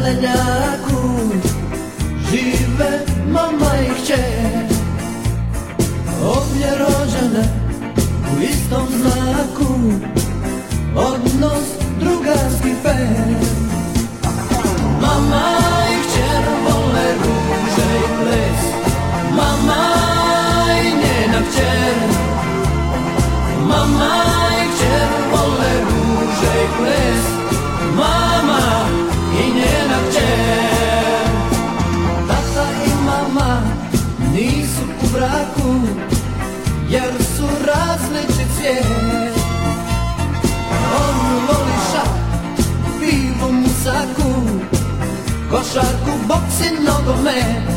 ledenjaku žive mama i kćer, obje rođene u istom znaku, odnos drugarski fer. Mama i kćer vole ruže i ples, mama i njena kćer. Mama i kćer vole ruže i ples, mama i njena kćer. Tata i mama nisu u braku, jer su različit svijet. On voli šah, pivo mu saku, košarku, boks i nogomet.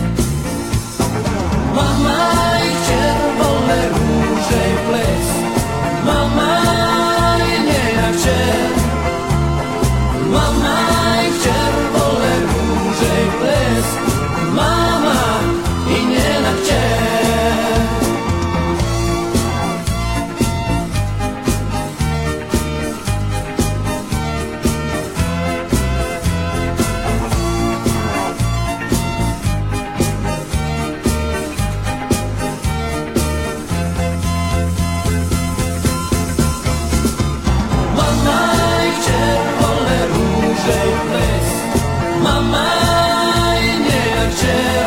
Mama i kćer vole ruže i ples, mama i njena kćer. Mama i kćer vole ruže i ples, mama i njena kćer. Mama i njena kćer,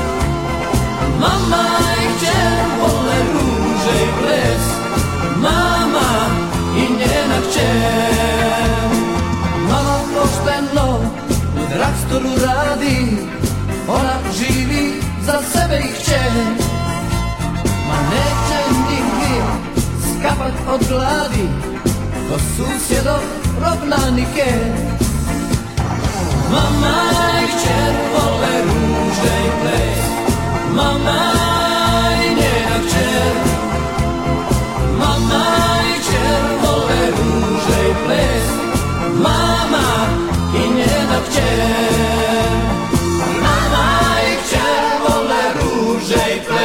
mama i kćer vole ruže i ples, mama i njena kćer. Mama pošteno u drugstoru radi, ona živi za sebe i kćer. Ma neće nigdje skapat od gladi, ko susjedov prognanike. Mama i kćer vole ruže i ples, mama i njena kćer. Mama i kćer vole ruže i ples, mama i njena kćer. Mama i kćer vole ruže i ples.